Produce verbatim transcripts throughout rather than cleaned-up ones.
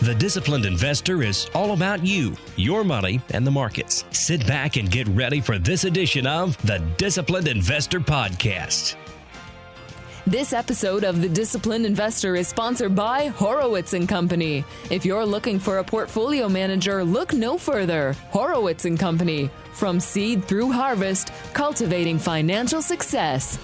The Disciplined Investor is all about you, your money, and the markets. Sit back and get ready for this edition of the Disciplined Investor Podcast. This episode of The Disciplined Investor is sponsored by Horowitz and Company. If you're looking for a portfolio manager, look no further. Horowitz and Company. From seed through harvest, cultivating financial success.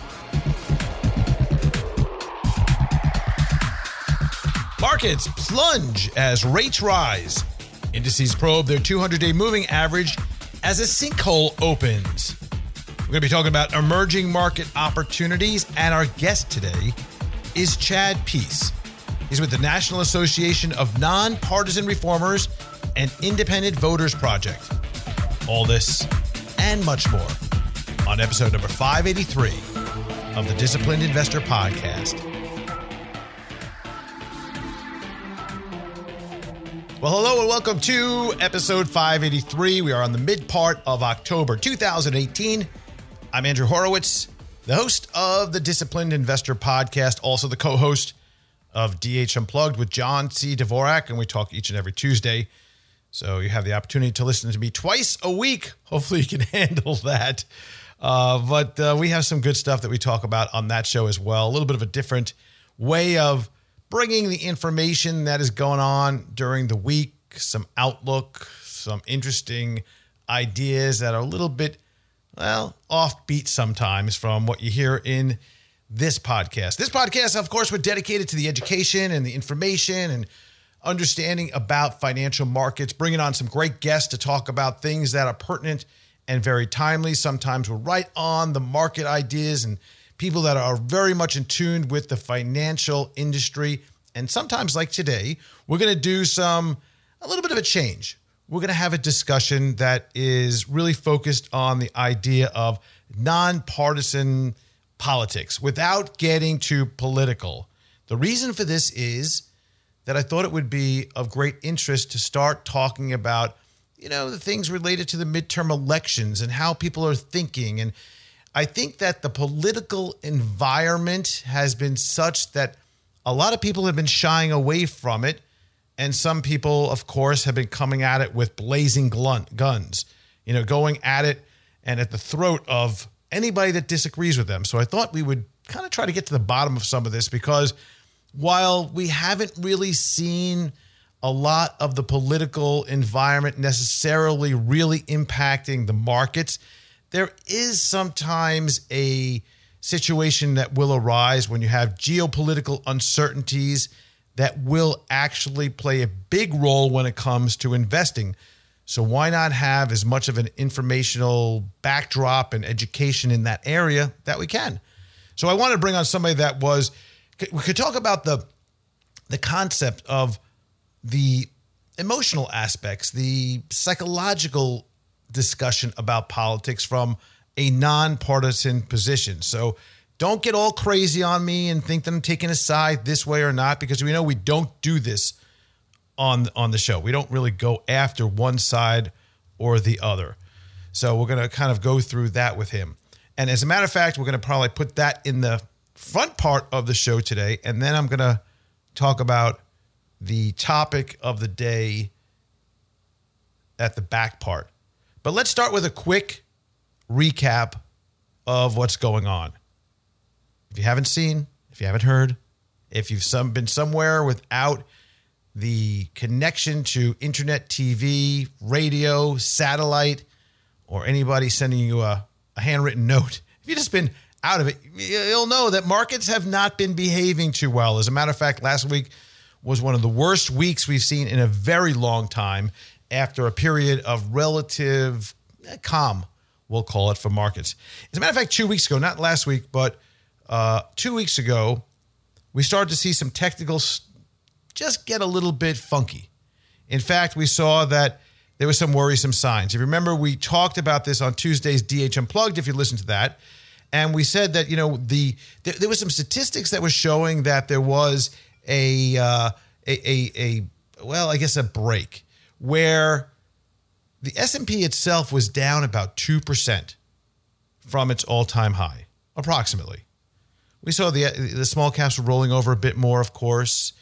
Markets plunge as rates rise. Indices probe their two hundred day moving average as a sinkhole opens. We're going to be talking about emerging market opportunities, and our guest today is Chad Peace. He's with the National Association of Nonpartisan Reformers and Independent Voters Project. All this and much more on episode number five eighty-three of the Disciplined Investor Podcast. Well, hello and welcome to episode five eighty-three. We are on the mid part of October two thousand eighteen. I'm Andrew Horowitz, the host of the Disciplined Investor Podcast, also the co-host of D H Unplugged with John C. Dvorak, and we talk each and every Tuesday. So you have the opportunity to listen to me twice a week. Hopefully you can handle that. Uh, but uh, we have some good stuff that we talk about on that show as well. A little bit of a different way of bringing the information that is going on during the week, some outlook, some interesting ideas that are a little bit, well, offbeat sometimes from what you hear in this podcast. This podcast, of course, we're dedicated to the education and the information and understanding about financial markets, bringing on some great guests to talk about things that are pertinent and very timely. Sometimes we're right on the market ideas and people that are very much in tune with the financial industry. And sometimes, like today, we're going to do some, a little bit of a change. We're going to have a discussion that is really focused on the idea of nonpartisan politics without getting too political. The reason for this is that I thought it would be of great interest to start talking about, you know, the things related to the midterm elections and how people are thinking. And I think that the political environment has been such that a lot of people have been shying away from it. And some people, of course, have been coming at it with blazing guns, you know, going at it and at the throat of anybody that disagrees with them. So I thought we would kind of try to get to the bottom of some of this, because while we haven't really seen a lot of the political environment necessarily really impacting the markets, there is sometimes a situation that will arise when you have geopolitical uncertainties that will actually play a big role when it comes to investing. So why not have as much of an informational backdrop and education in that area that we can? So I wanted to bring on somebody that was, we could talk about the, the concept of the emotional aspects, the psychological discussion about politics from a nonpartisan position. So don't get all crazy on me and think that I'm taking a side this way or not, because we know we don't do this on, on the show. We don't really go after one side or the other. So we're going to kind of go through that with him. And as a matter of fact, we're going to probably put that in the front part of the show today. And then I'm going to talk about the topic of the day at the back part. But let's start with a quick recap of what's going on. If you haven't seen, if you haven't heard, if you've some been somewhere without the connection to internet, T V, radio, satellite, or anybody sending you a, a handwritten note, if you've just been out of it, you'll know that markets have not been behaving too well. As a matter of fact, last week was one of the worst weeks we've seen in a very long time after a period of relative calm, we'll call it, for markets. As a matter of fact, two weeks ago, not last week, but uh, two weeks ago, we started to see some technicals just get a little bit funky. In fact, we saw that there were some worrisome signs. If you remember, we talked about this on Tuesday's D H Unplugged, if you listened to that. And we said that, you know, the there, there was some statistics that were showing that there was a, uh, a, a, a, well, I guess a break where the S and P itself was down about two percent from its all-time high, approximately. We saw the the small caps were rolling over a bit more, of course.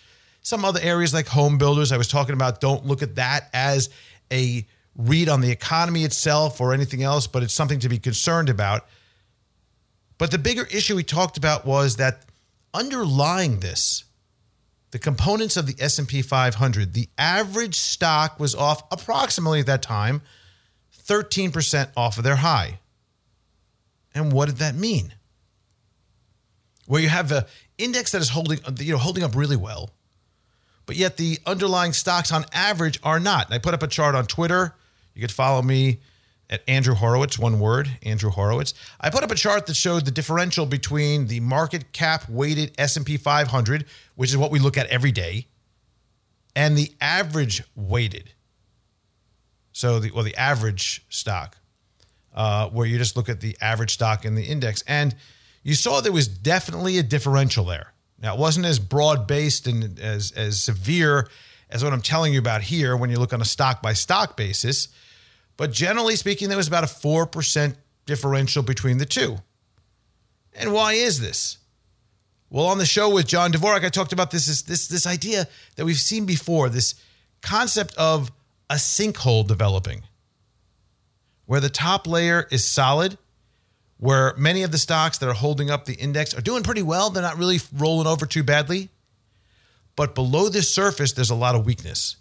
some other areas like home builders I was talking about, don't look at that as a read on the economy itself or anything else, but it's something to be concerned about. But the bigger issue we talked about was that underlying this, the components of the S and P five hundred, the average stock was off approximately at that time, thirteen percent off of their high. And what did that mean? Where you have the index that is holding, you know, holding up really well, but yet the underlying stocks on average are not. And I put up a chart on Twitter. You could follow me at Andrew Horowitz, one word, Andrew Horowitz. I put up a chart that showed the differential between the market cap weighted S and P five hundred, which is what we look at every day, and the average weighted. So the well, the average stock, uh, where you just look at the average stock in the index. And you saw there was definitely a differential there. Now, it wasn't as broad-based and as, as severe as what I'm telling you about here when you look on a stock-by-stock basis. But generally speaking, there was about a four percent differential between the two. And why is this? Well, on the show with John Dvorak, I talked about this, this, this, this idea that we've seen before, this concept of a sinkhole developing, where the top layer is solid, where many of the stocks that are holding up the index are doing pretty well. They're not really rolling over too badly. But below the surface, there's a lot of weakness.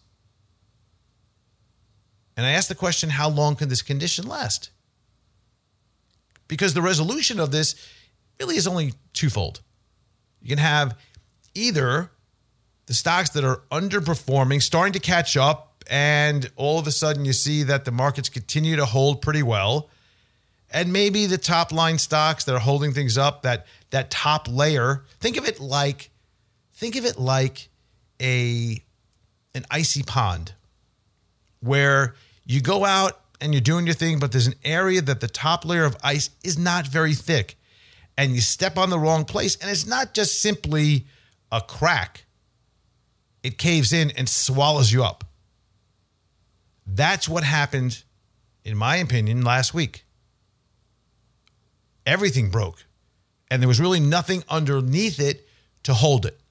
And I asked the question, how long can this condition last? Because the resolution of this really is only twofold. You can have either the stocks that are underperforming, starting to catch up, and all of a sudden you see that the markets continue to hold pretty well. And maybe the top line stocks that are holding things up, that that top layer, think of it like, think of it like a an icy pond where you go out and you're doing your thing, but there's an area that the top layer of ice is not very thick, and you step on the wrong place, and it's not just simply a crack. It caves in and swallows you up. That's what happened, in my opinion, last week. Everything broke, and there was really nothing underneath it to hold it.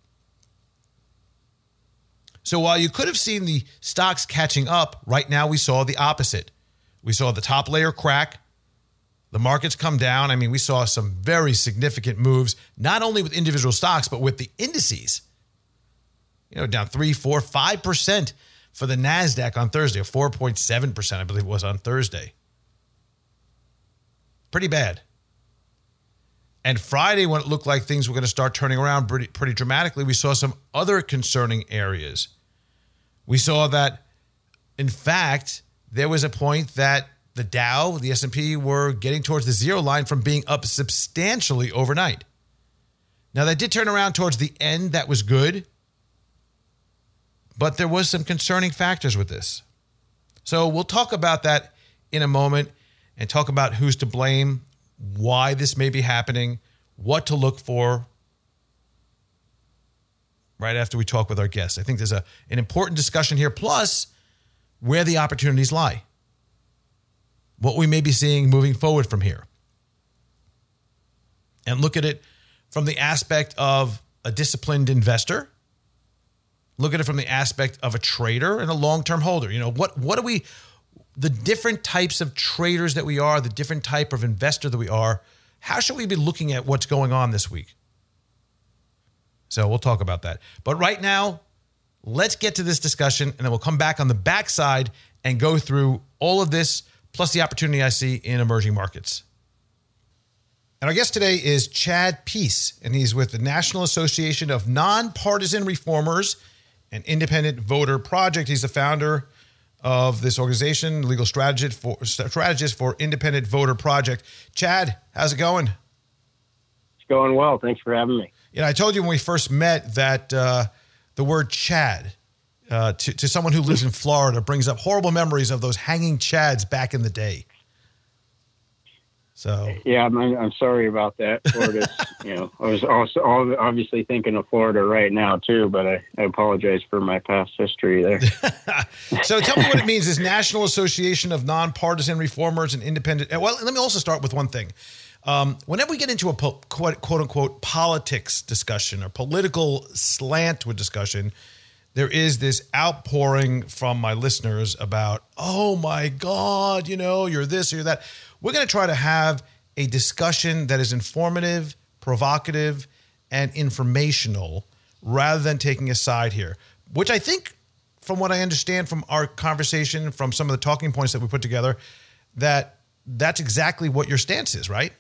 So while you could have seen the stocks catching up, right now we saw the opposite. We saw the top layer crack, the markets come down. I mean, we saw some very significant moves, not only with individual stocks, but with the indices. You know, down three, four, five percent for the NASDAQ on Thursday, or four point seven percent, I believe it was on Thursday. Pretty bad. And Friday, when it looked like things were going to start turning around pretty, pretty dramatically, we saw some other concerning areas. We saw that, in fact, there was a point that the Dow, the S and P were getting towards the zero line from being up substantially overnight. Now, that did turn around towards the end. That was good. But there was some concerning factors with this. So we'll talk about that in a moment and talk about who's to blame, why this may be happening, what to look for, right after we talk with our guests. I think there's a, an important discussion here, plus where the opportunities lie, what we may be seeing moving forward from here. And look at it from the aspect of a disciplined investor. Look at it from the aspect of a trader and a long-term holder. You know, what, what do we... the different types of traders that we are, the different type of investor that we are, how should we be looking at what's going on this week? So we'll talk about that. But right now, let's get to this discussion, and then we'll come back on the backside and go through all of this, plus the opportunity I see in emerging markets. And our guest today is Chad Peace, and he's with the National Association of Nonpartisan Reformers and Independent Voter Project. He's the founder of this organization, legal strategist for strategist for Independent Voter Project. Chad, how's it going? It's going well. Thanks for having me. Yeah, I told you when we first met that uh, the word Chad uh, to, to someone who lives in Florida brings up horrible memories of those hanging Chads back in the day. So yeah, I'm, I'm sorry about that. Florida's, you know, I was also obviously thinking of Florida right now too, but I, I apologize for my past history there. So tell me what it means, this National Association of Nonpartisan Reformers and Independent. Well, let me also start with one thing. Um, whenever we get into a po- quote, quote unquote politics discussion or political slant to a discussion, there is this outpouring from my listeners about, oh my God, you know, you're this or you're that. We're going to try to have a discussion that is informative, provocative, and informational rather than taking a side here, which I think, from what I understand from our conversation, from some of the talking points that we put together, that that's exactly what your stance is, right?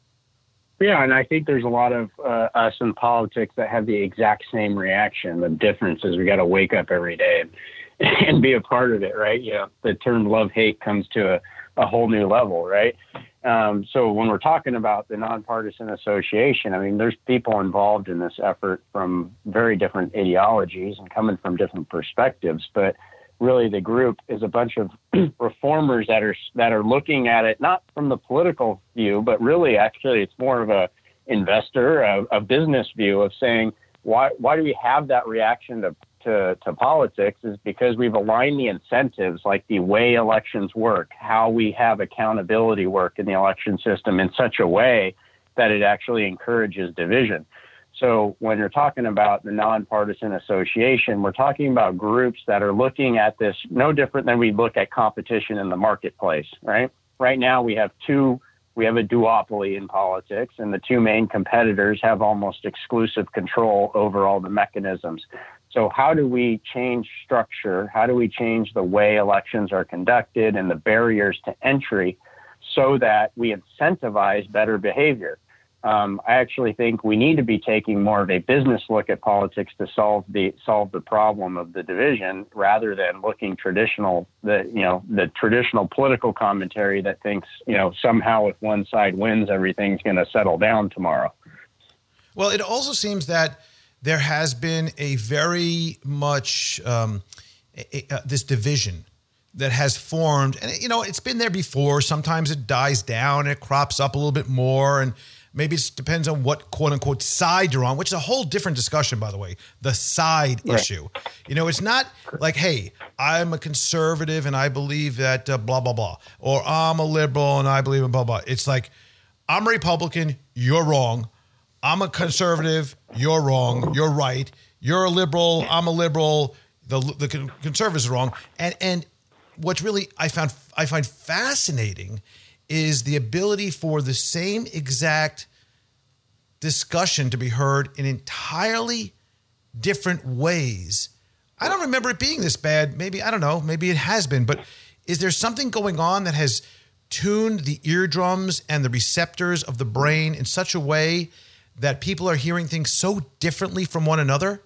Yeah, and I think there's a lot of uh, us in politics that have the exact same reaction. The difference is we got to wake up every day and, and be a part of it, right? You know, the term love-hate comes to a, a whole new level, right? Um, so when we're talking about the Nonpartisan Association, I mean, there's people involved in this effort from very different ideologies and coming from different perspectives, but really the group is a bunch of reformers that are that are looking at it not from the political view, but really actually it's more of a investor, a, a business view of saying, why why do we have that reaction to, to, to politics is because we've aligned the incentives, like the way elections work, how we have accountability work in the election system in such a way that it actually encourages division. So when you're talking about the Nonpartisan Association, we're talking about groups that are looking at this no different than we look at competition in the marketplace, right? Right now we have two, we have a duopoly in politics, and the two main competitors have almost exclusive control over all the mechanisms. So how do we change structure? How do we change the way elections are conducted and the barriers to entry so that we incentivize better behavior? Um, I actually think we need to be taking more of a business look at politics to solve the solve the problem of the division, rather than looking traditional the you know the traditional political commentary that thinks you know somehow if one side wins everything's going to settle down tomorrow. Well, it also seems that there has been a very much um, a, a, this division that has formed, and you know it's been there before. Sometimes it dies down, it crops up a little bit more, and maybe it depends on what quote unquote side you're on, which is a whole different discussion, by the way, the side right. issue. You know, it's not like, hey, I'm a conservative and I believe that uh, blah, blah, blah, or I'm a liberal and I believe in blah, blah. It's like, I'm a Republican, you're wrong. I'm a conservative, you're wrong. You're right. You're a liberal, I'm a liberal. The the conservatives are wrong. And and what's really I found I find fascinating is the ability for the same exact discussion to be heard in entirely different ways. I don't remember it being this bad. Maybe, I don't know, maybe it has been, but is there something going on that has tuned the eardrums and the receptors of the brain in such a way that people are hearing things so differently from one another?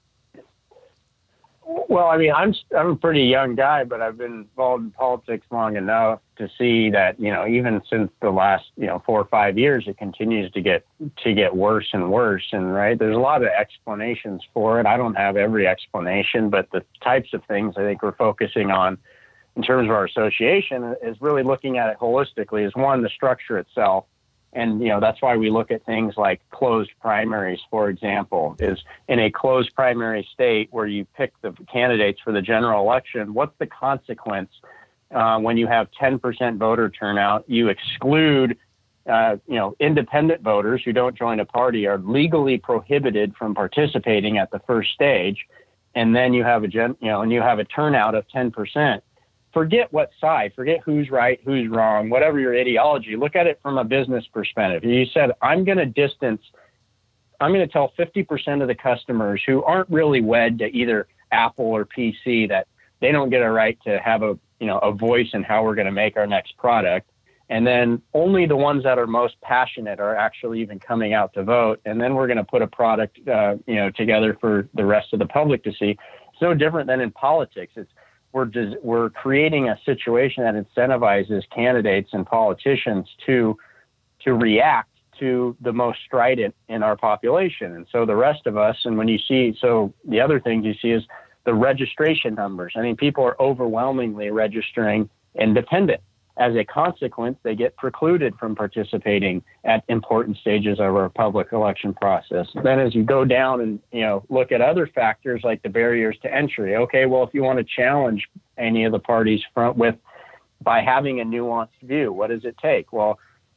Well, I mean, I'm I'm a pretty young guy, but I've been involved in politics long enough to see that, you know, even since the last, you know, four or five years, it continues to get to get worse and worse. And right, there's a lot of explanations for it. I don't have every explanation, but the types of things I think we're focusing on in terms of our association is really looking at it holistically. Is one, the structure itself. And, you know, that's why we look at things like closed primaries, for example, is in a closed primary state where you pick the candidates for the general election, what's the consequence uh, when you have ten percent voter turnout? You exclude, uh, you know, independent voters who don't join a party are legally prohibited from participating at the first stage. And then you have a, gen, you know, and you have a turnout of ten percent. Forget what side, forget who's right, who's wrong, whatever your ideology, look at it from a business perspective. You said, I'm going to distance, I'm going to tell fifty percent of the customers who aren't really wed to either Apple or P C that they don't get a right to have a, you know, a voice in how we're going to make our next product. And then only the ones that are most passionate are actually even coming out to vote. And then we're going to put a product, uh, you know, together for the rest of the public to see. It's no different than in politics. It's, We're, des- we're creating a situation that incentivizes candidates and politicians to to react to the most strident in our population. And so the rest of us, and when you see, so the other things you see is the registration numbers. I mean, people are overwhelmingly registering independent. As a consequence, they get precluded from participating at important stages of our public election process. Then as you go down and, you know, look at other factors like the barriers to entry, okay, well, if you want to challenge any of the parties front with by having a nuanced view, what does it take? Well,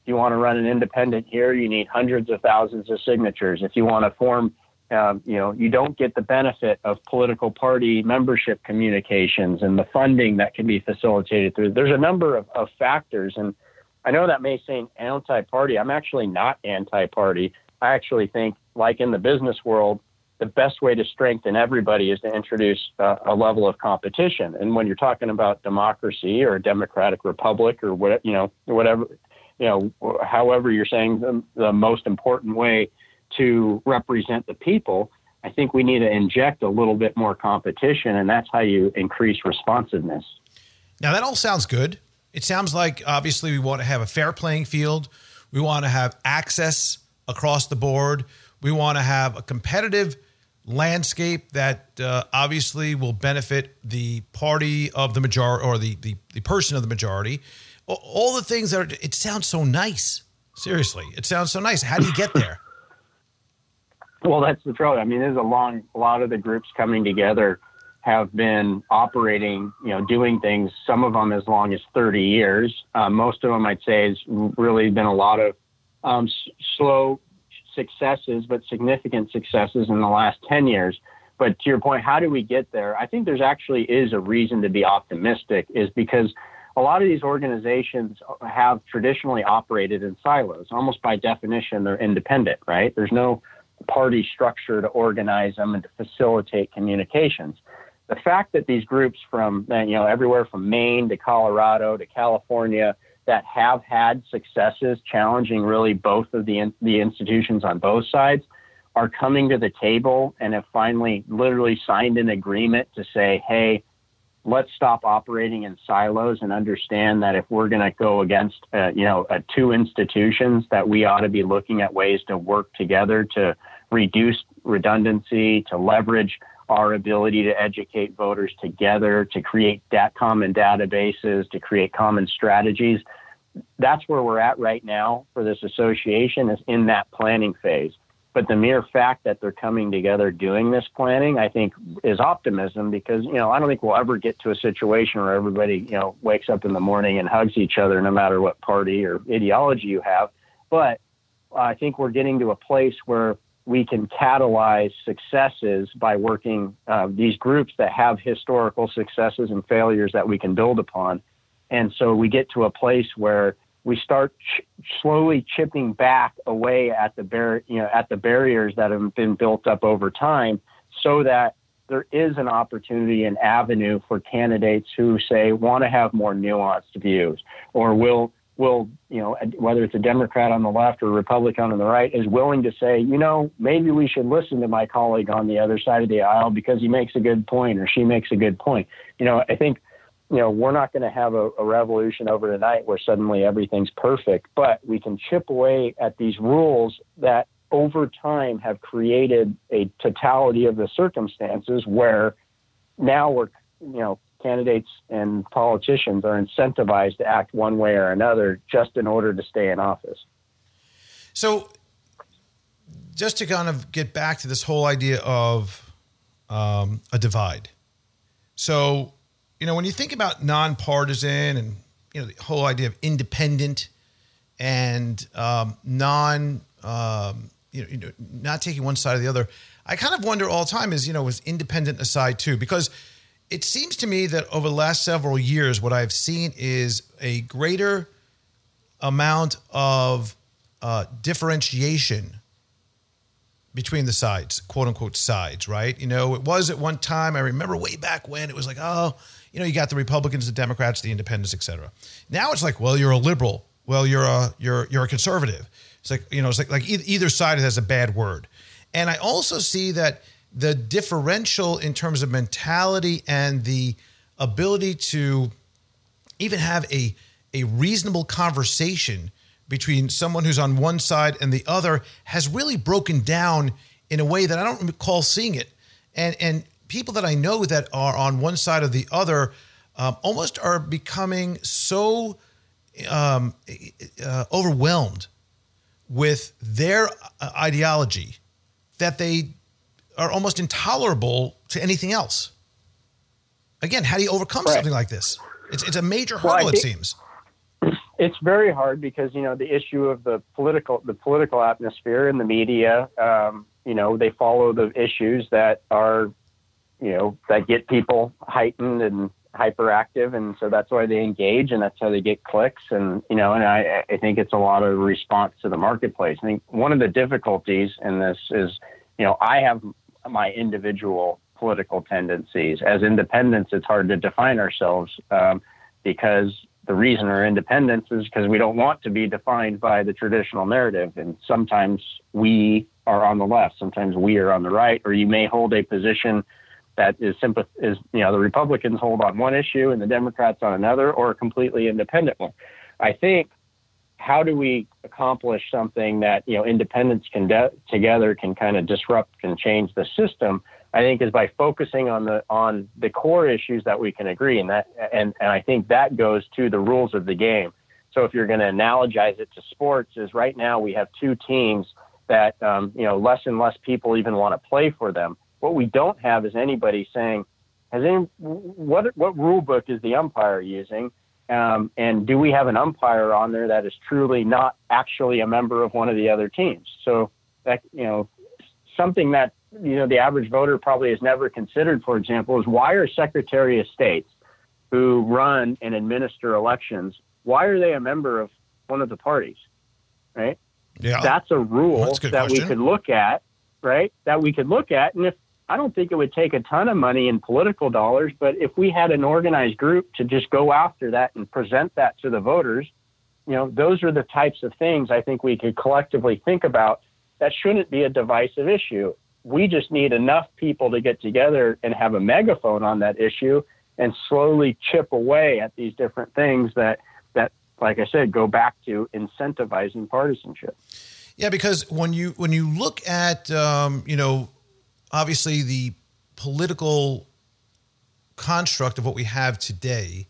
you want to run an independent here, you need hundreds of thousands of signatures. If you want to form, um, you know, you don't get the benefit of political party membership communications and the funding that can be facilitated through. There's a number of, of factors. And I know that may seem anti-party. I'm actually not anti-party. I actually think, like in the business world, the best way to strengthen everybody is to introduce uh, a level of competition. And when you're talking about democracy or a democratic republic or what, you know, whatever, you know, however you're saying the, the most important way to represent the people, I think we need to inject a little bit more competition, and that's how you increase responsiveness. Now, that all sounds good. It sounds like, obviously, we want to have a fair playing field. We want to have access across the board. We want to have a competitive landscape that uh, obviously will benefit the party of the majority, or the, the, the person of the majority. All the things that are, it sounds so nice. Seriously, it sounds so nice. How do you get there? Well, that's the trouble. I mean, there's a long, a lot of the groups coming together have been operating, you know, doing things, some of them as long as thirty years. Uh, most of them, I'd say, has really been a lot of um, s- slow successes, but significant successes in the last ten years. But to your point, how do we get there? I think there's actually is a reason to be optimistic, is because a lot of these organizations have traditionally operated in silos. Almost by definition, they're independent, right? There's no party structure to organize them and to facilitate communications. The fact that these groups from, you know, everywhere from Maine to Colorado to California that have had successes challenging really both of the the institutions on both sides are coming to the table and have finally literally signed an agreement to say, hey, let's stop operating in silos and understand that if we're going to go against, uh, you know, uh, two institutions, that we ought to be looking at ways to work together to reduce redundancy, to leverage our ability to educate voters together, to create dat- common databases, to create common strategies. That's where we're at right now for this association, is in that planning phase. But the mere fact that they're coming together doing this planning, I think, is optimism, because, you know, I don't think we'll ever get to a situation where everybody, you know, wakes up in the morning and hugs each other no matter what party or ideology you have. But I think we're getting to a place where we can catalyze successes by working uh, these groups that have historical successes and failures that we can build upon. And so we get to a place where we start ch- slowly chipping back away at the bar- you know, at the barriers that have been built up over time, so that there is an opportunity and avenue for candidates who say want to have more nuanced views, or will will you know whether it's a Democrat on the left or a Republican on the right, is willing to say, you know, maybe we should listen to my colleague on the other side of the aisle because he makes a good point or she makes a good point. You know, I think, you know, we're not going to have a, a revolution overnight where suddenly everything's perfect, but we can chip away at these rules that over time have created a totality of the circumstances where now we're, you know, candidates and politicians are incentivized to act one way or another just in order to stay in office. So just to kind of get back to this whole idea of um, a divide. So, you know, when you think about nonpartisan and, you know, the whole idea of independent and um, non, um, you know, you know, not taking one side or the other, I kind of wonder all the time is, you know, was independent aside too? Because it seems to me that over the last several years, what I've seen is a greater amount of uh, differentiation between the sides, quote unquote sides, right? You know, it was at one time, I remember way back when it was like, oh, you know, you got the Republicans, the Democrats, the independents, et cetera. Now it's like, well, you're a liberal. Well, you're a, you're, you're a conservative. It's like, you know, it's like, like either side has a bad word. And I also see that the differential in terms of mentality and the ability to even have a, a reasonable conversation between someone who's on one side and the other has really broken down in a way that I don't recall seeing it. And, and people that I know that are on one side or the other um, almost are becoming so um, uh, overwhelmed with their ideology that they are almost intolerable to anything else. Again, how do you overcome right. something like this? It's it's a major hurdle, well, think, it seems. It's very hard because, you know, the issue of the political, the political atmosphere in the media, um, you know, they follow the issues that are, you know, that get people heightened and hyperactive. And so that's why they engage, and that's how they get clicks. And, you know, and I, I think it's a lot of response to the marketplace. I think one of the difficulties in this is, you know, I have my individual political tendencies. As independents, it's hard to define ourselves um, because the reason we're independents is because we don't want to be defined by the traditional narrative. And sometimes we are on the left, sometimes we are on the right, or you may hold a position that is simple, is, you know, the Republicans hold on one issue and the Democrats on another, or a completely independent one. I think, how do we accomplish something that, you know, independents can de- together can kind of disrupt and change the system? I think is by focusing on the on the core issues that we can agree, and that and, and I think that goes to the rules of the game. So if you're going to analogize it to sports, is right now we have two teams that um, you know, less and less people even want to play for them. What we don't have is anybody saying, has any what what rule book is the umpire using, um, and do we have an umpire on there that is truly not actually a member of one of the other teams? So that, you know, something that, you know, the average voter probably has never considered, for example, is why are Secretary of States who run and administer elections, why are they a member of one of the parties, right? Yeah. That's a rule That's a good that question. we could look at, right? That we could look at. And if, I don't think it would take a ton of money in political dollars, but if we had an organized group to just go after that and present that to the voters, you know, those are the types of things I think we could collectively think about that shouldn't be a divisive issue. We just need enough people to get together and have a megaphone on that issue and slowly chip away at these different things that, that, like I said, go back to incentivizing partisanship. Yeah, because when you when you look at, um, you know, obviously the political construct of what we have today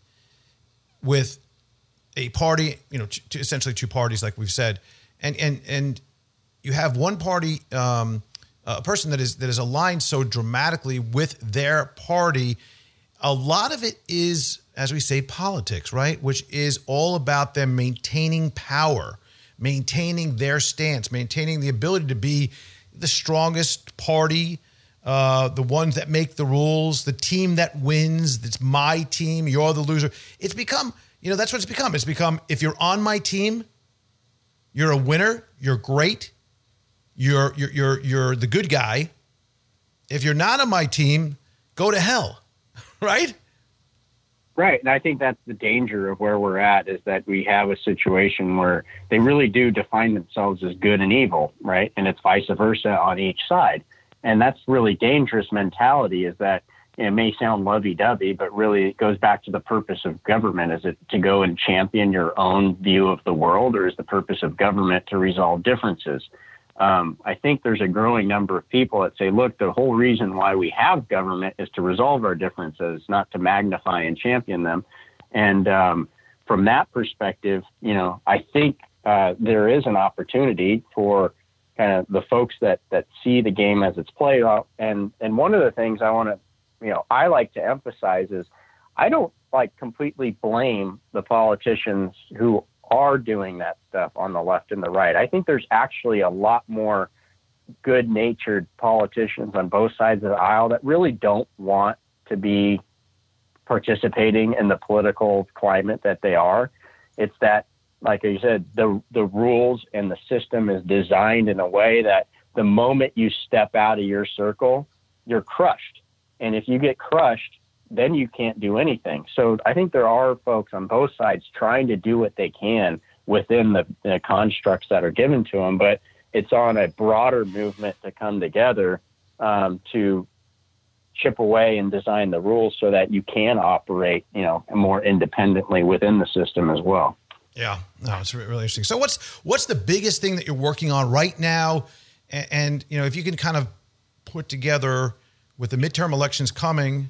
with a party, you know, t- t- essentially two parties, like we've said, and and and you have one party, um, a person that is that is aligned so dramatically with their party. A lot of it is, as we say, politics, right? Which is all about them maintaining power, maintaining their stance, maintaining the ability to be the strongest party, uh, the ones that make the rules, the team that wins. It's my team. You're the loser. It's become, you know, that's what it's become. It's become, if you're on my team, you're a winner. You're great. You're you're you're you're the good guy. If you're not on my team, go to hell, right? Right, and I think that's the danger of where we're at, is that we have a situation where they really do define themselves as good and evil, right? And it's vice versa on each side, and that's really dangerous mentality. Is that, it may sound lovey-dovey, but really it goes back to the purpose of government. Is it to go and champion your own view of the world, or is the purpose of government to resolve differences? Um, I think there's a growing number of people that say, look, the whole reason why we have government is to resolve our differences, not to magnify and champion them. And um, from that perspective, you know, I think uh, there is an opportunity for kind of the folks that, that see the game as it's played out. And, and one of the things I want to, you know, I like to emphasize is I don't like completely blame the politicians who are doing that stuff on the left and the right. I think there's actually a lot more good-natured politicians on both sides of the aisle that really don't want to be participating in the political climate that they are. It's that, like I said, the the rules and the system is designed in a way that the moment you step out of your circle, you're crushed. And if you get crushed, then you can't do anything. So I think there are folks on both sides trying to do what they can within the, the constructs that are given to them, but it's on a broader movement to come together um, to chip away and design the rules so that you can operate, you know, more independently within the system as well. Yeah, no, it's really interesting. So what's what's the biggest thing that you're working on right now? And, and you know, if you can kind of put together, with the midterm elections coming,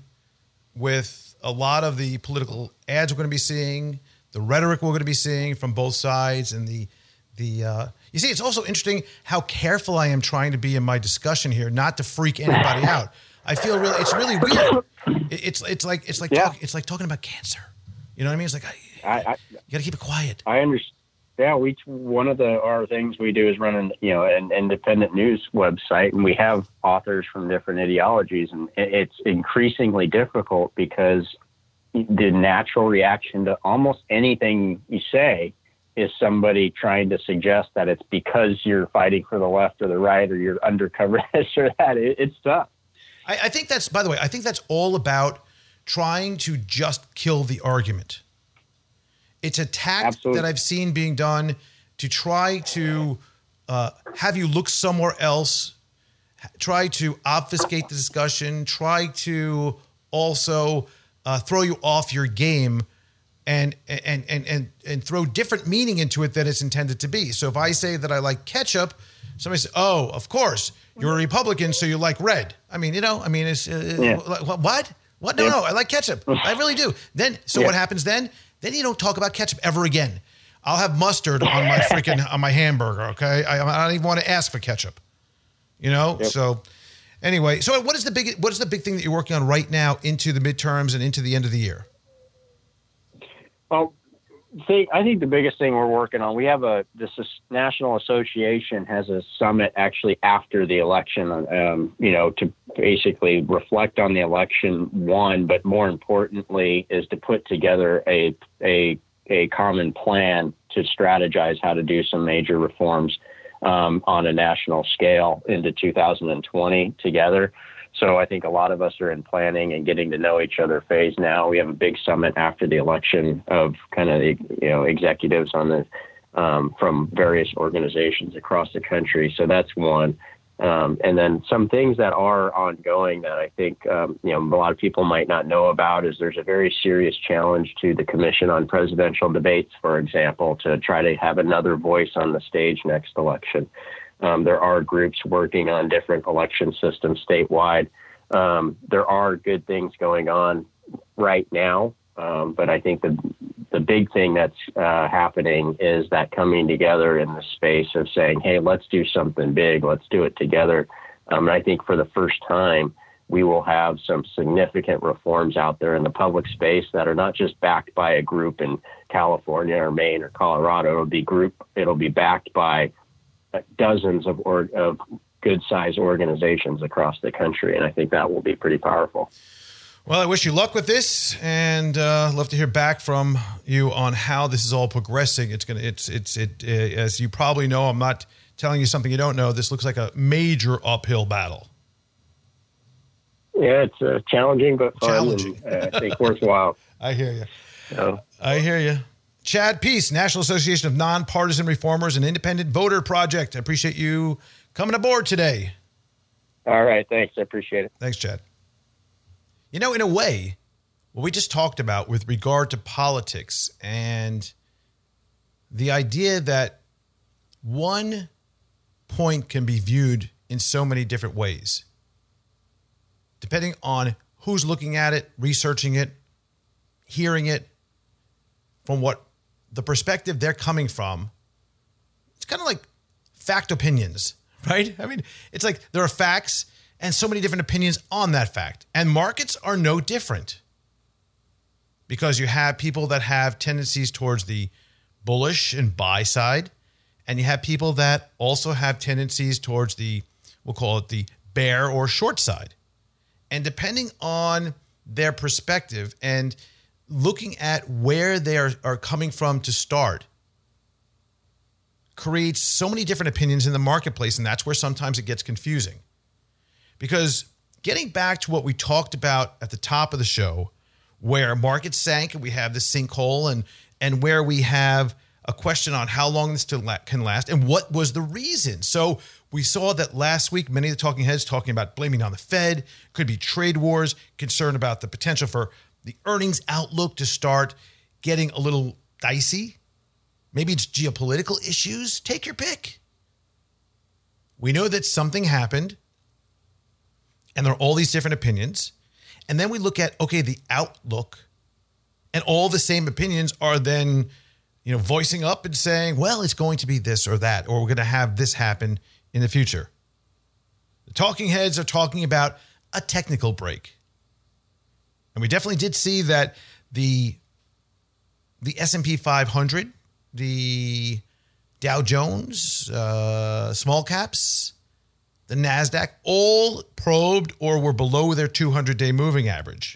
with a lot of the political ads we're going to be seeing, the rhetoric we're going to be seeing from both sides, and the the uh, you see, it's also interesting how careful I am trying to be in my discussion here, not to freak anybody out. I feel really, it's really weird. It, it's it's like it's like yeah. talk, it's like talking about cancer. You know what I mean? It's like I, I, I you got to keep it quiet. I understand. Yeah, we one of the our things we do is run an you know an independent news website, and we have authors from different ideologies, and it's increasingly difficult because the natural reaction to almost anything you say is somebody trying to suggest that it's because you're fighting for the left or the right or you're undercover this or that. It, it's tough. I, I think that's, by the way, I think that's all about trying to just kill the argument. It's a tact Absolutely. that I've seen being done to try to uh, have you look somewhere else, try to obfuscate the discussion, try to also uh, throw you off your game and, and, and, and, and throw different meaning into it than it's intended to be. So if I say that I like ketchup, somebody says, oh, of course, you're a Republican, so you like red. I mean, you know, I mean, it's uh, yeah. what? What? No, yeah. no, I like ketchup. I really do. Then, so yeah. what happens then? Then you don't talk about ketchup ever again. I'll have mustard on my freaking on my hamburger. Okay, I, I don't even want to ask for ketchup. You know. Yep. So anyway, so what is the big what is the big thing that you're working on right now into the midterms and into the end of the year? Well, see, I think the biggest thing we're working on, we have a this is, National Association has a summit actually after the election. Um, you know, to basically reflect on the election, one, but more importantly, is to put together a a a common plan to strategize how to do some major reforms um, on a national scale into two thousand twenty together. So I think a lot of us are in planning and getting to know each other phase now. We have a big summit after the election of kind of, you know, executives on the um, from various organizations across the country. So that's one. Um, and then some things that are ongoing that I think, um, you know, a lot of people might not know about is there's a very serious challenge to the Commission on Presidential Debates, for example, to try to have another voice on the stage next election. Um, there are groups working on different election systems statewide. Um, there are good things going on right now, um, but I think the the big thing that's uh, happening is that coming together in the space of saying, hey, let's do something big. Let's do it together. Um, and I think for the first time, we will have some significant reforms out there in the public space that are not just backed by a group in California or Maine or Colorado. It'll be group. It'll be backed by dozens of, or, of good-sized organizations across the country, and I think that will be pretty powerful. Well, I wish you luck with this, and uh, love to hear back from you on how this is all progressing. It's gonna, it's, it's, it. Uh, as you probably know, I'm not telling you something you don't know. This looks like a major uphill battle. Yeah, it's uh, challenging, but fun. Challenging. And, uh, I think worthwhile. I hear you. So. I hear you. Chad Peace, National Association of Nonpartisan Reformers and Independent Voter Project. I appreciate you coming aboard today. All right. Thanks. I appreciate it. Thanks, Chad. You know, in a way, what we just talked about with regard to politics and the idea that one point can be viewed in so many different ways, depending on who's looking at it, researching it, hearing it, from what the perspective they're coming from. It's kind of like fact opinions, right? I mean, it's like there are facts and so many different opinions on that fact. And markets are no different, because you have people that have tendencies towards the bullish and buy side, and you have people that also have tendencies towards the, we'll call it the bear or short side. And depending on their perspective and looking at where they are, are coming from to start creates so many different opinions in the marketplace, and that's where sometimes it gets confusing. Because getting back to what we talked about at the top of the show, where markets sank and we have this sinkhole, and and where we have a question on how long this can last and what was the reason. So we saw that last week, many of the talking heads talking about blaming on the Fed, could be trade wars, concern about the potential for the earnings outlook to start getting a little dicey. Maybe it's geopolitical issues. Take your pick. We know that something happened, and there are all these different opinions. And then we look at, okay, the outlook, and all the same opinions are then, you know, voicing up and saying, well, it's going to be this or that, or we're going to have this happen in the future. The talking heads are talking about a technical break. And we definitely did see that the the S and P five hundred, the Dow Jones, uh, small caps, the NASDAQ, all probed or were below their two hundred day moving average.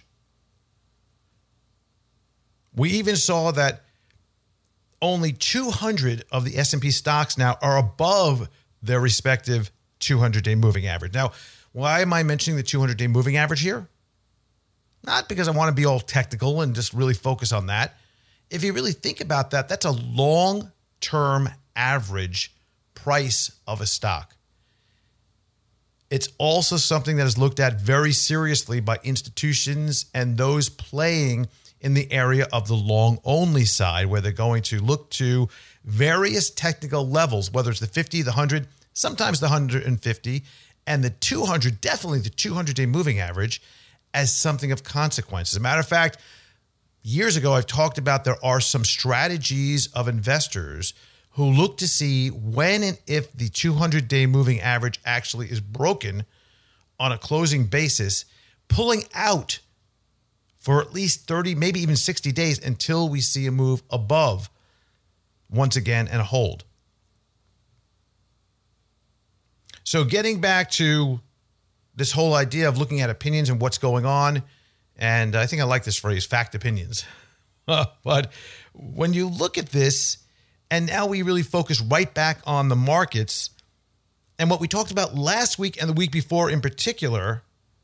We even saw that only two hundred of the S and P stocks now are above their respective two hundred day moving average. Now, why am I mentioning the two hundred day moving average here? Not because I want to be all technical and just really focus on that. If you really think about that, that's a long-term average price of a stock. It's also something that is looked at very seriously by institutions and those playing in the area of the long-only side, where they're going to look to various technical levels, whether it's the fifty, the one hundred, sometimes the one hundred fifty, and the two hundred, definitely the two hundred day moving average, as something of consequence. As a matter of fact, years ago, I've talked about there are some strategies of investors who look to see when and if the two hundred day moving average actually is broken on a closing basis, pulling out for at least thirty, maybe even sixty days until we see a move above once again and a hold. So getting back to this whole idea of looking at opinions and what's going on, and I think I like this phrase, fact opinions. But when you look at this, and now we really focus right back on the markets and what we talked about last week and the week before in particular,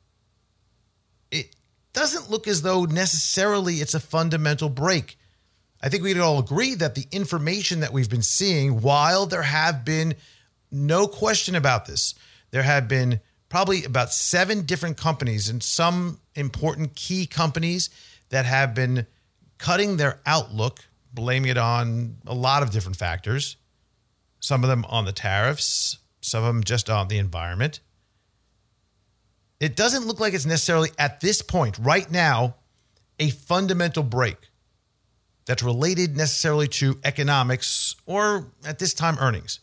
it doesn't look as though necessarily it's a fundamental break. I think we'd all agree that the information that we've been seeing, while there have been no question about this, there have been probably about seven different companies and some important key companies that have been cutting their outlook, blaming it on a lot of different factors, some of them on the tariffs, some of them just on the environment. It doesn't look like it's necessarily at this point, right now, a fundamental break that's related necessarily to economics or, at this time, earnings.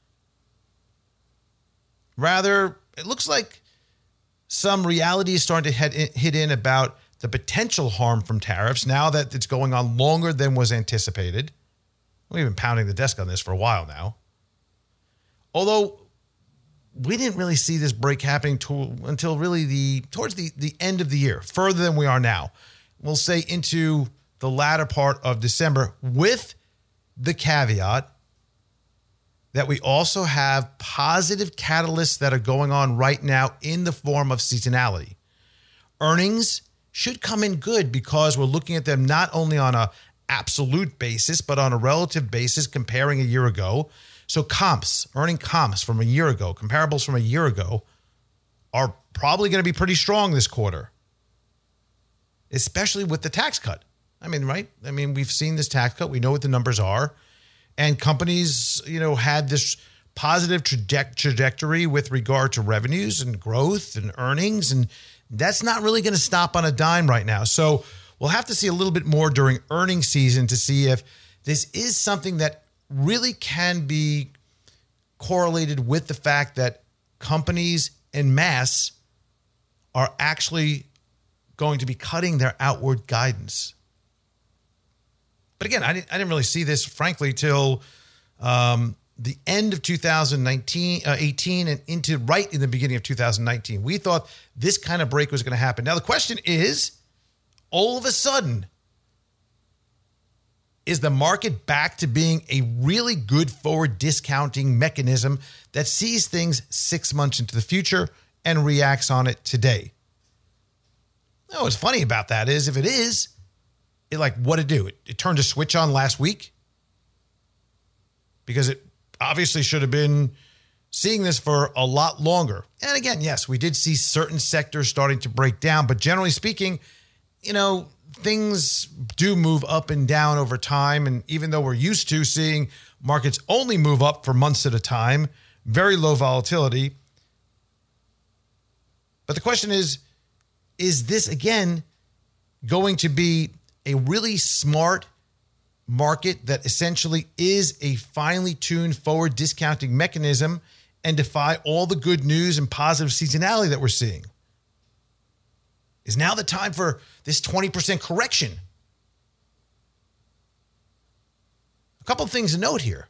Rather, it looks like some reality is starting to head in, hit in about the potential harm from tariffs now that it's going on longer than was anticipated. We've been pounding the desk on this for a while now. Although we didn't really see this break happening to, until really the towards the, the end of the year, further than we are now. We'll say into the latter part of December, with the caveat that we also have positive catalysts that are going on right now in the form of seasonality. Earnings should come in good because we're looking at them not only on an absolute basis, but on a relative basis comparing a year ago. So comps, earning comps from a year ago, comparables from a year ago, are probably going to be pretty strong this quarter, especially with the tax cut. I mean, right? I mean, we've seen this tax cut. We know what the numbers are. And companies, you know, had this positive traje- trajectory with regard to revenues and growth and earnings. And that's not really going to stop on a dime right now. So we'll have to see a little bit more during earnings season to see if this is something that really can be correlated with the fact that companies en masse are actually going to be cutting their outward guidance. But again, I didn't, I didn't really see this, frankly, till um, the end of two thousand nineteen, uh, eighteen and into right in the beginning of two thousand nineteen. We thought this kind of break was going to happen. Now, the question is, all of a sudden, is the market back to being a really good forward discounting mechanism that sees things six months into the future and reacts on it today? Now, what's funny about that is if it is, it like what it do? It, it turned a switch on last week because it obviously should have been seeing this for a lot longer. And again, yes, we did see certain sectors starting to break down, but generally speaking, you know, things do move up and down over time. And even though we're used to seeing markets only move up for months at a time, very low volatility. But the question is, is this again going to be a really smart market that essentially is a finely tuned forward discounting mechanism and defy all the good news and positive seasonality that we're seeing? Is now the time for this twenty percent correction? A couple of things to note here.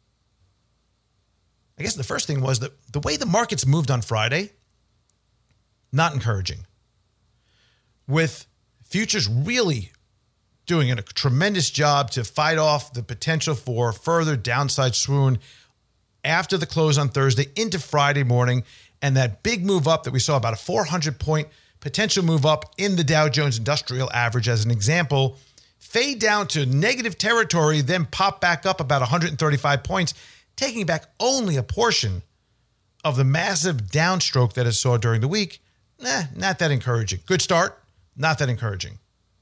I guess the first thing was that the way the markets moved on Friday, not encouraging. With futures really doing a tremendous job to fight off the potential for further downside swoon after the close on Thursday into Friday morning, and that big move up that we saw, about a four hundred point potential move up in the Dow Jones Industrial Average as an example, fade down to negative territory, then pop back up about one hundred thirty-five points, taking back only a portion of the massive downstroke that it saw during the week. Nah, not that encouraging. Good start, not that encouraging.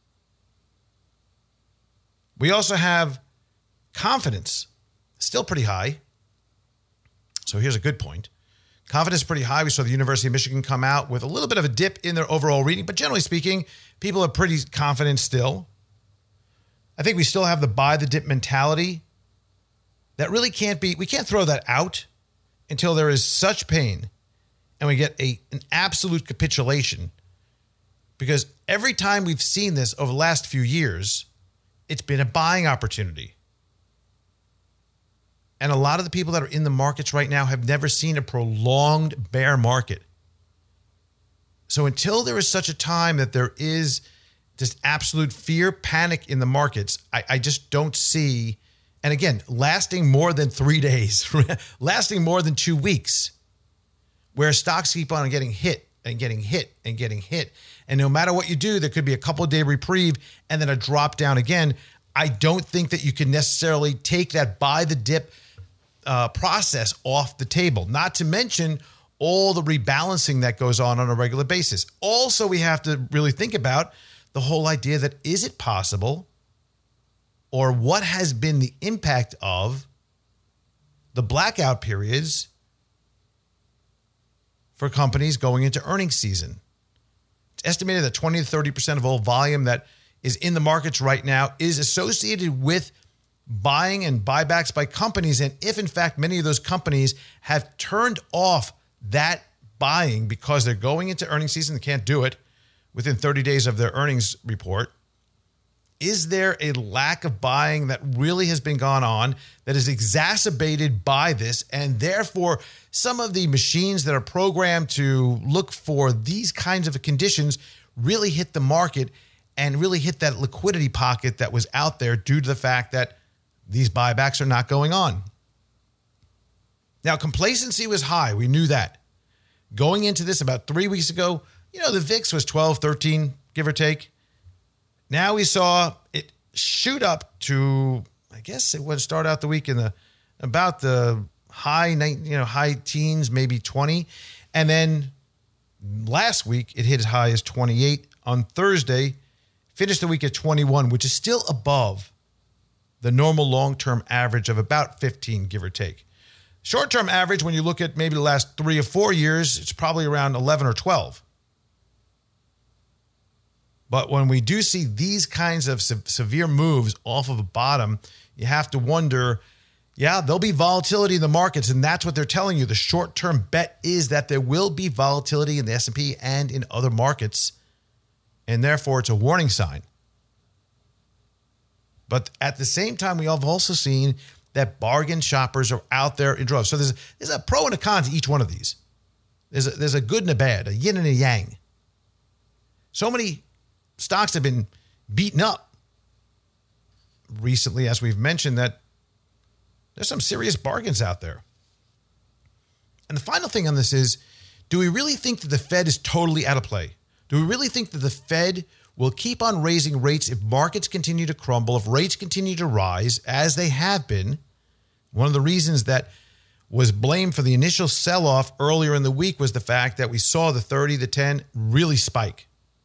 We also have confidence, still pretty high. So here's a good point. Confidence is pretty high. We saw the University of Michigan come out with a little bit of a dip in their overall reading, but generally speaking, people are pretty confident still. I think we still have the buy the dip mentality. That really can't be, we can't throw that out until there is such pain and we get a an absolute capitulation. Because every time we've seen this over the last few years, it's been a buying opportunity. And a lot of the people that are in the markets right now have never seen a prolonged bear market. So until there is such a time that there is just absolute fear, panic in the markets, I, I just don't see, and again, lasting more than three days, lasting more than two weeks, where stocks keep on getting hit and getting hit and getting hit. And no matter what you do, there could be a couple of day reprieve and then a drop down again. I don't think that you can necessarily take that buy the dip uh, process off the table, not to mention all the rebalancing that goes on on a regular basis. Also, we have to really think about the whole idea that is it possible, or what has been the impact of the blackout periods for companies going into earnings season. It's estimated that twenty to thirty percent of all volume that is in the markets right now is associated with buying and buybacks by companies. And if, in fact, many of those companies have turned off that buying because they're going into earnings season, they can't do it within thirty days of their earnings report, is there a lack of buying that really has been gone on that is exacerbated by this? And therefore, some of the machines that are programmed to look for these kinds of conditions really hit the market and really hit that liquidity pocket that was out there due to the fact that these buybacks are not going on. Now, complacency was high. We knew that. Going into this about three weeks ago, you know, the V I X was twelve, thirteen, give or take. Now we saw it shoot up to, I guess it would start out the week in the about the high, you know, high teens, maybe twenty. And then last week it hit as high as twenty-eight on Thursday, finished the week at twenty-one, which is still above the normal long-term average of about fifteen, give or take. Short-term average, when you look at maybe the last three or four years, it's probably around eleven or twelve. But when we do see these kinds of se- severe moves off of a bottom, you have to wonder, yeah, there'll be volatility in the markets, and that's what they're telling you. The short-term bet is that there will be volatility in the S and P and in other markets, and therefore it's a warning sign. But at the same time, we have also seen that bargain shoppers are out there in droves. So there's, there's a pro and a con to each one of these. There's a, there's a good and a bad, a yin and a yang. So many stocks have been beaten up recently, as we've mentioned, that there's some serious bargains out there. And the final thing on this is, do we really think that the Fed is totally out of play? Do we really think that the Fed will keep on raising rates if markets continue to crumble, if rates continue to rise, as they have been? One of the reasons that was blamed for the initial sell-off earlier in the week was the fact that we saw the thirty, the ten really spike.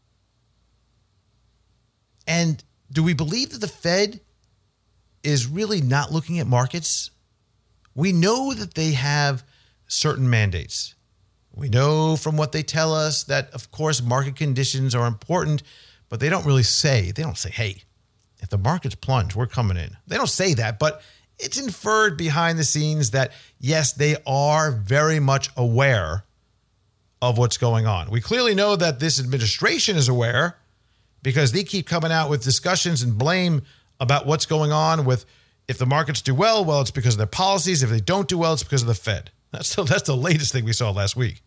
And do we believe that the Fed is really not looking at markets? We know that they have certain mandates. We know from what they tell us that, of course, market conditions are important, but they don't really say, they don't say, hey, if the markets plunge, we're coming in. They don't say that, but it's inferred behind the scenes that, yes, they are very much aware of what's going on. We clearly know that this administration is aware, because they keep coming out with discussions and blame about what's going on with If the markets do well, well, it's because of their policies. If they don't do well, it's because of the Fed. That's the, that's the latest thing we saw last week.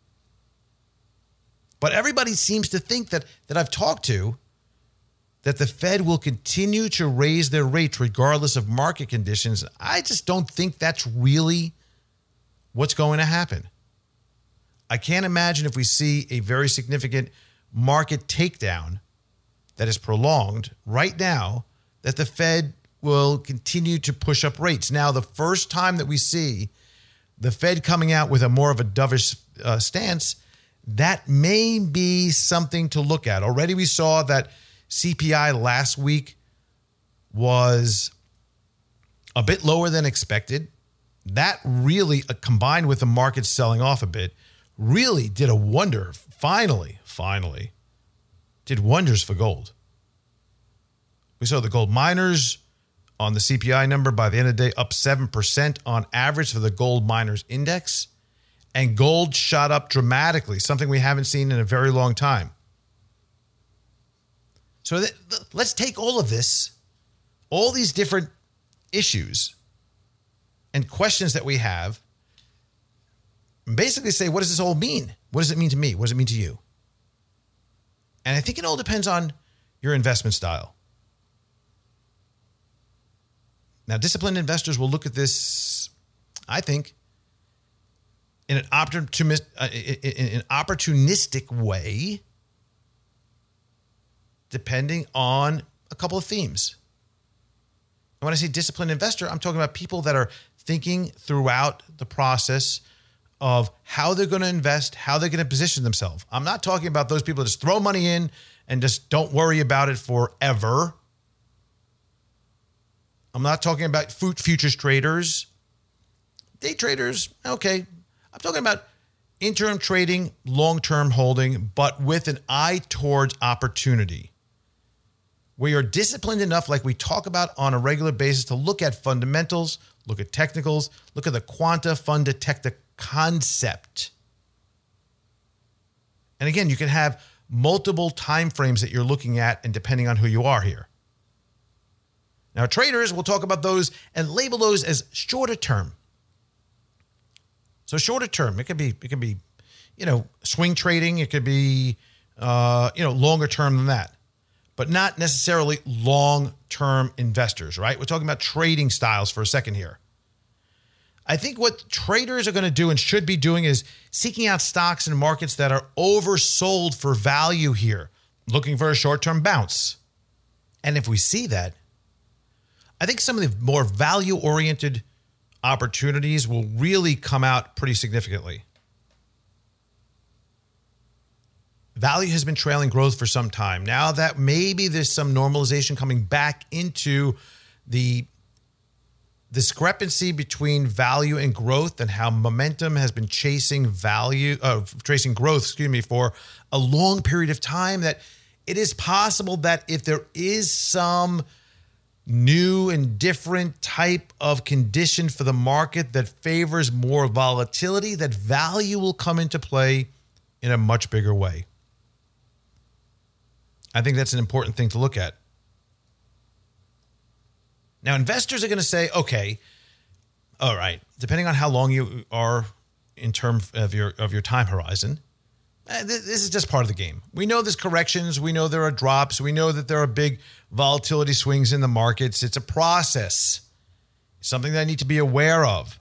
But everybody seems to think that that I've talked to that the Fed will continue to raise their rates regardless of market conditions. I just don't think that's really what's going to happen. I can't imagine if we see a very significant market takedown that is prolonged right now that the Fed will continue to push up rates. Now, the first time that we see the Fed coming out with a more of a dovish uh, stance, that may be something to look at. Already we saw that C P I last week was a bit lower than expected. That really, uh, combined with the market selling off a bit, really did a wonder. Finally, finally, did wonders for gold. We saw the gold miners on the C P I number by the end of the day up seven percent on average for the gold miners index. And gold shot up dramatically, something we haven't seen in a very long time. So th- th- let's take all of this, all these different issues and questions that we have, and basically say, what does this all mean? What does it mean to me? What does it mean to you? And I think it all depends on your investment style. Now, disciplined investors will look at this, I think, in an, opportunist, uh, in an opportunistic way, depending on a couple of themes. And when I say disciplined investor, I'm talking about people that are thinking throughout the process of how they're going to invest, how they're going to position themselves. I'm not talking about those people that just throw money in and just don't worry about it forever. I'm not talking about futures traders. Day traders, okay. I'm talking about interim trading, long-term holding, but with an eye towards opportunity. Where you're disciplined enough, like we talk about on a regular basis, to look at fundamentals, look at technicals, look at the quanta fund detector concept. And again, you can have multiple time frames that you're looking at, and depending on who you are here. Now, traders, we'll talk about those and label those as shorter term. So shorter term, it could be, it could be, you know, swing trading. It could be, uh, you know, longer term than that, but not necessarily long-term investors, right? We're talking about trading styles for a second here. I think what traders are going to do and should be doing is seeking out stocks and markets that are oversold for value here, looking for a short-term bounce. And if we see that, I think some of the more value-oriented opportunities will really come out pretty significantly. Value has been trailing growth for some time. Now that maybe there's some normalization coming back into the discrepancy between value and growth, and how momentum has been chasing value, uh, chasing growth, excuse me, for a long period of time, that it is possible that if there is some new and different type of condition for the market that favors more volatility, that value will come into play in a much bigger way. I think that's an important thing to look at. Now, investors are going to say, okay, all right, depending on how long you are in terms of your of your time horizon, this is just part of the game. We know there's corrections. We know there are drops. We know that there are big volatility swings in the markets. It's a process, something that I need to be aware of.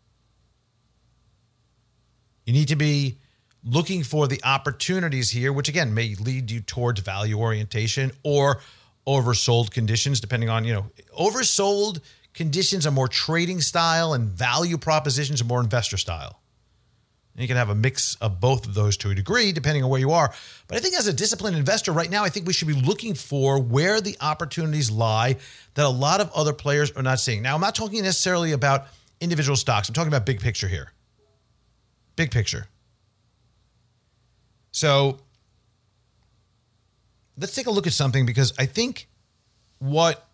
You need to be looking for the opportunities here, which again may lead you towards value orientation or oversold conditions, depending on, you know, oversold conditions are more trading style and value propositions are more investor style. And you can have a mix of both of those to a degree, depending on where you are. But I think as a disciplined investor right now, I think we should be looking for where the opportunities lie that a lot of other players are not seeing. Now, I'm not talking necessarily about individual stocks. I'm talking about big picture here. Big picture. So let's take a look at something, because I think what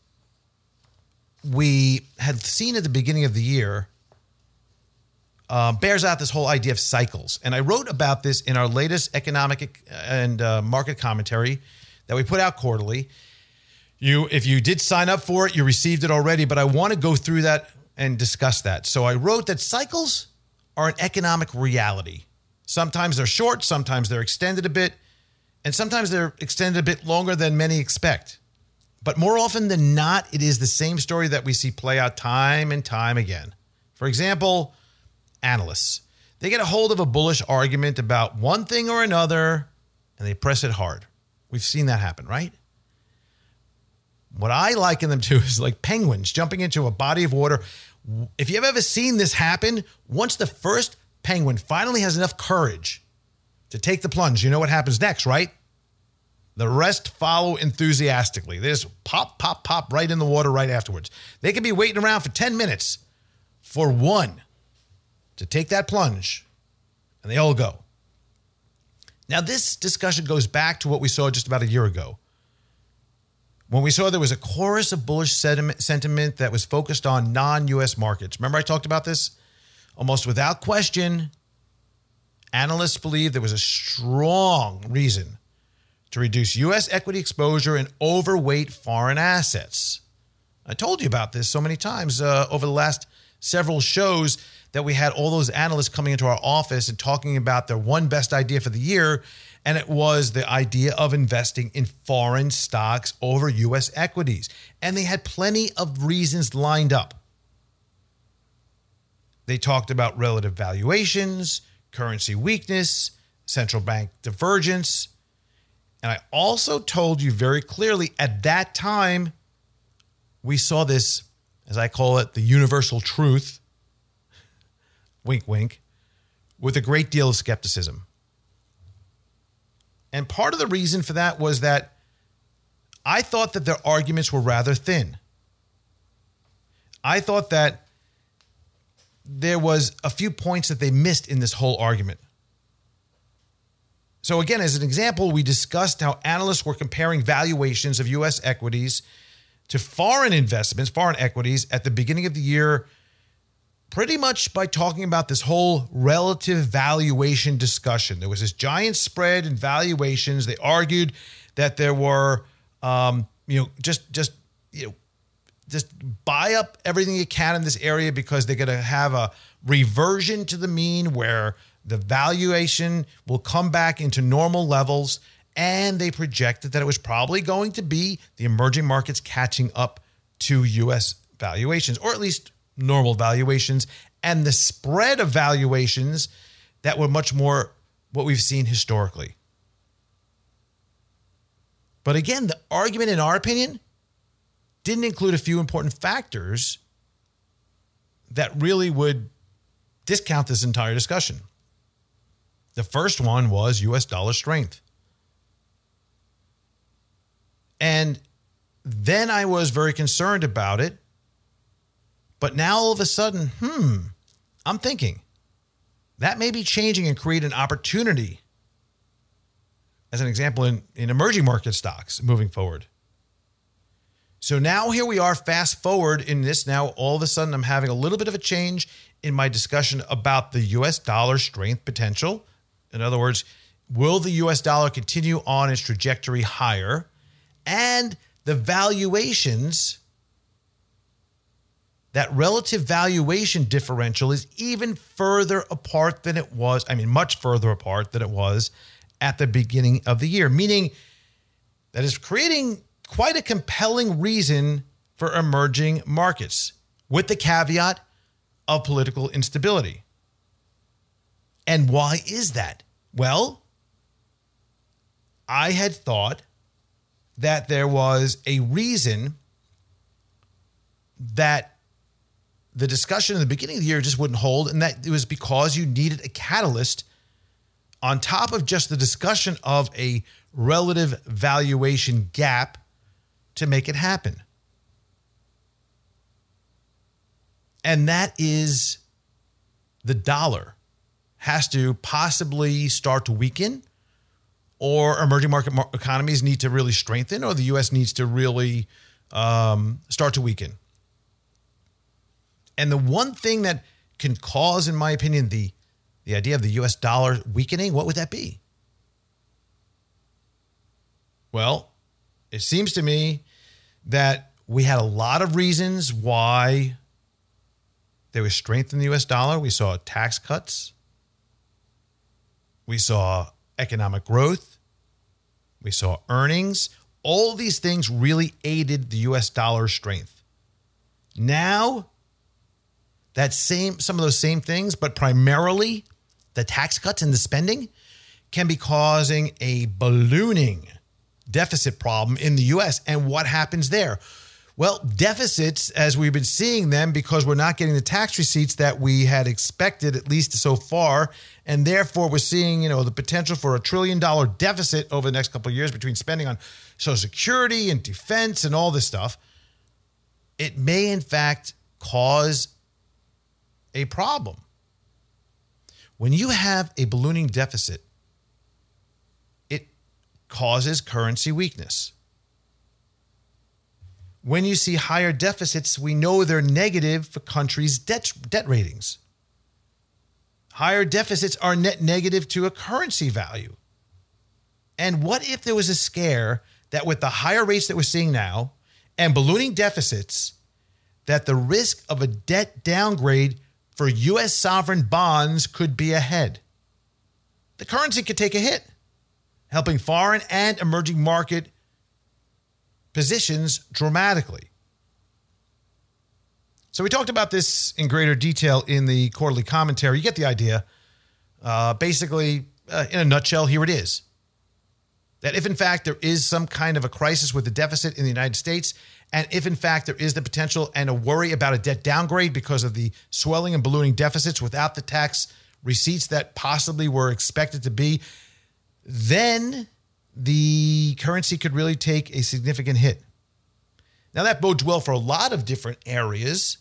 we had seen at the beginning of the year Uh, bears out this whole idea of cycles. And I wrote about this in our latest economic and uh, market commentary that we put out quarterly. You, if you did sign up for it, you received it already, but I want to go through that and discuss that. So I wrote that cycles are an economic reality. Sometimes they're short, sometimes they're extended a bit, and sometimes they're extended a bit longer than many expect. But more often than not, it is the same story that we see play out time and time again. For example, analysts. They get a hold of a bullish argument about one thing or another, and they press it hard. We've seen that happen, right? What I liken them to is like penguins jumping into a body of water. If you've ever seen this happen, once the first penguin finally has enough courage to take the plunge, you know what happens next, right? The rest follow enthusiastically. They just pop, pop, pop right in the water right afterwards. They could be waiting around for ten minutes for one to take that plunge, and they all go. Now, this discussion goes back to what we saw just about a year ago, when we saw there was a chorus of bullish sentiment that was focused on non-U S markets. Remember I talked about this? Almost without question, analysts believed there was a strong reason to reduce U S equity exposure and overweight foreign assets. I told you about this so many times uh, over the last several shows that we had all those analysts coming into our office and talking about their one best idea for the year, and it was the idea of investing in foreign stocks over U S equities. And they had plenty of reasons lined up. They talked about relative valuations, currency weakness, central bank divergence. And I also told you very clearly at that time, we saw this, as I call it, the universal truth, wink, wink, with a great deal of skepticism. And part of the reason for that was that I thought that their arguments were rather thin. I thought that there was a few points that they missed in this whole argument. So again, as an example, we discussed how analysts were comparing valuations of U S equities to foreign investments, foreign equities at the beginning of the year, pretty much by talking about this whole relative valuation discussion. There was this giant spread in valuations. They argued that there were, um, you know, just, just, you know, just buy up everything you can in this area because they're going to have a reversion to the mean where the valuation will come back into normal levels. And they projected that it was probably going to be the emerging markets catching up to U S valuations, or at least normal valuations, and the spread of valuations that were much more what we've seen historically. But again, the argument, in our opinion, didn't include a few important factors that really would discount this entire discussion. The first one was U S dollar strength. And then I was very concerned about it. But now all of a sudden, hmm, I'm thinking that may be changing and create an opportunity, as an example, in, in emerging market stocks moving forward. So now here we are, fast forward in this. Now all of a sudden I'm having a little bit of a change in my discussion about the U S dollar strength potential. In other words, will the U S dollar continue on its trajectory higher? And the valuations, that relative valuation differential is even further apart than it was. I mean, much further apart than it was at the beginning of the year, meaning that is creating quite a compelling reason for emerging markets, with the caveat of political instability. And why is that? Well, I had thought that there was a reason that the discussion in the beginning of the year just wouldn't hold, and that it was because you needed a catalyst on top of just the discussion of a relative valuation gap to make it happen. And that is the dollar has to possibly start to weaken, or emerging market mar- economies need to really strengthen, or the U S needs to really um, start to weaken. And the one thing that can cause, in my opinion, the, the idea of the U S dollar weakening, what would that be? Well, it seems to me that we had a lot of reasons why there was strength in the U S dollar. We saw tax cuts. We saw economic growth. We saw earnings. All these things really aided the U S dollar's strength. Now, that same some of those same things, but primarily the tax cuts and the spending, can be causing a ballooning deficit problem in the U S. And what happens there? Well, deficits, as we've been seeing them, because we're not getting the tax receipts that we had expected, at least so far, and therefore we're seeing, you know, the potential for a trillion dollar deficit over the next couple of years between spending on Social Security and defense and all this stuff. It may, in fact, cause a problem. When you have a ballooning deficit, it causes currency weakness. When you see higher deficits, we know they're negative for countries' debt, debt ratings. Higher deficits are net negative to a currency value. And what if there was a scare that with the higher rates that we're seeing now and ballooning deficits, that the risk of a debt downgrade for U S sovereign bonds could be ahead? The currency could take a hit, helping foreign and emerging market positions dramatically. So we talked about this in greater detail in the quarterly commentary. You get the idea. Uh, basically, uh, in a nutshell, here it is. That if in fact there is some kind of a crisis with the deficit in the United States, and if in fact there is the potential and a worry about a debt downgrade because of the swelling and ballooning deficits without the tax receipts that possibly were expected to be, then the currency could really take a significant hit. Now, that bodes well for a lot of different areas,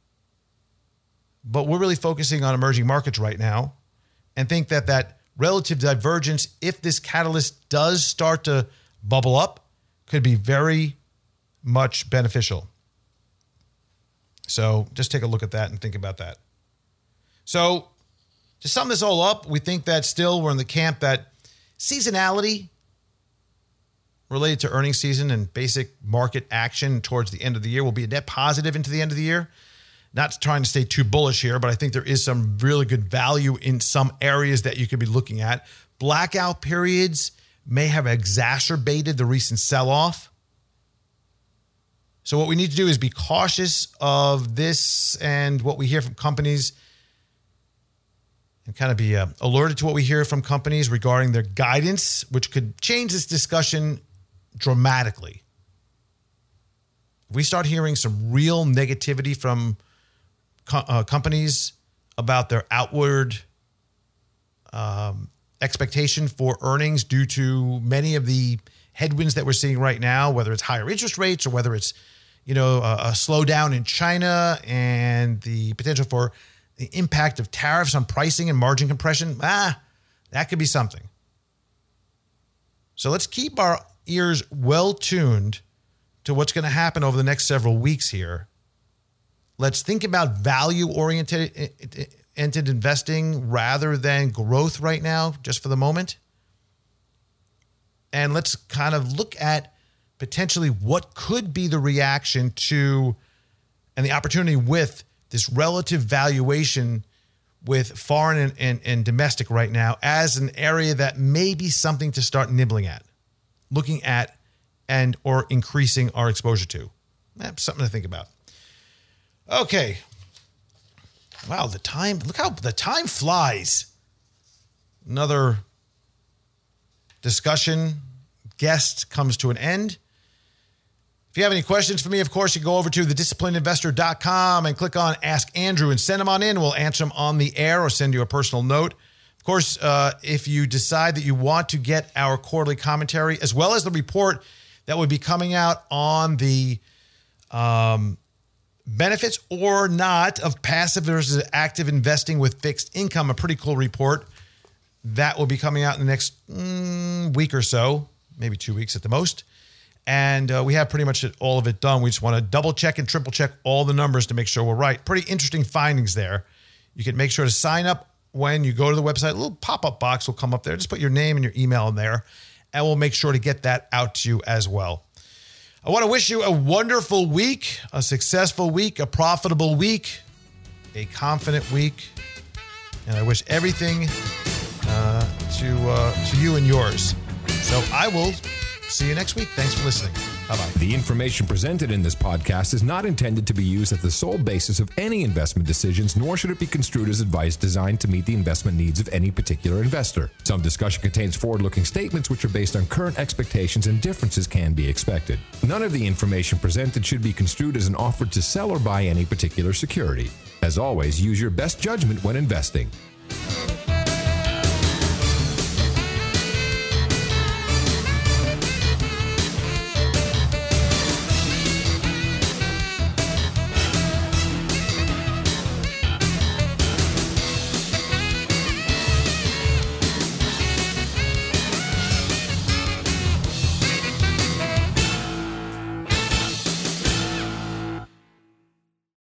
but we're really focusing on emerging markets right now and think that that relative divergence, if this catalyst does start to bubble up, could be very much beneficial. So just take a look at that and think about that. So to sum this all up, we think that still we're in the camp that seasonality related to earnings season and basic market action towards the end of the year will be a net positive into the end of the year. Not trying to stay too bullish here, but I think there is some really good value in some areas that you could be looking at. Blackout periods may have exacerbated the recent sell-off. So what we need to do is be cautious of this and what we hear from companies, and kind of be uh, alerted to what we hear from companies regarding their guidance, which could change this discussion dramatically. If we start hearing some real negativity from co- uh, companies about their outward um, expectation for earnings due to many of the headwinds that we're seeing right now, whether it's higher interest rates or whether it's, you know, a, a slowdown in China and the potential for the impact of tariffs on pricing and margin compression, ah, that could be something. So let's keep our ears well tuned to what's going to happen over the next several weeks here. Let's think about value-oriented investing rather than growth right now, just for the moment. And let's kind of look at potentially what could be the reaction to and the opportunity with this relative valuation with foreign and, and, and domestic right now as an area that may be something to start nibbling at, looking at, and or increasing our exposure to. That's something to think about. Okay. Wow, the time, look how the time flies. Another discussion, guest comes to an end. If you have any questions for me, of course, you go over to the disciplined investor dot com and click on Ask Andrew and send them on in. We'll answer them on the air or send you a personal note. Of course, uh, if you decide that you want to get our quarterly commentary, as well as the report that would be coming out on the um, benefits or not of passive versus active investing with fixed income, a pretty cool report that will be coming out in the next mm, week or so, maybe two weeks at the most. And uh, we have pretty much all of it done. We just want to double check and triple check all the numbers to make sure we're right. Pretty interesting findings there. You can make sure to sign up when you go to the website. A little pop-up box will come up there. Just put your name and your email in there, and we'll make sure to get that out to you as well. I want to wish you a wonderful week, a successful week, a profitable week, a confident week. And I wish everything uh, to uh, to you and yours. So I will see you next week. Thanks for listening. Bye-bye. The information presented in this podcast is not intended to be used as the sole basis of any investment decisions, nor should it be construed as advice designed to meet the investment needs of any particular investor. Some discussion contains forward-looking statements which are based on current expectations, and differences can be expected. None of the information presented should be construed as an offer to sell or buy any particular security. As always, use your best judgment when investing.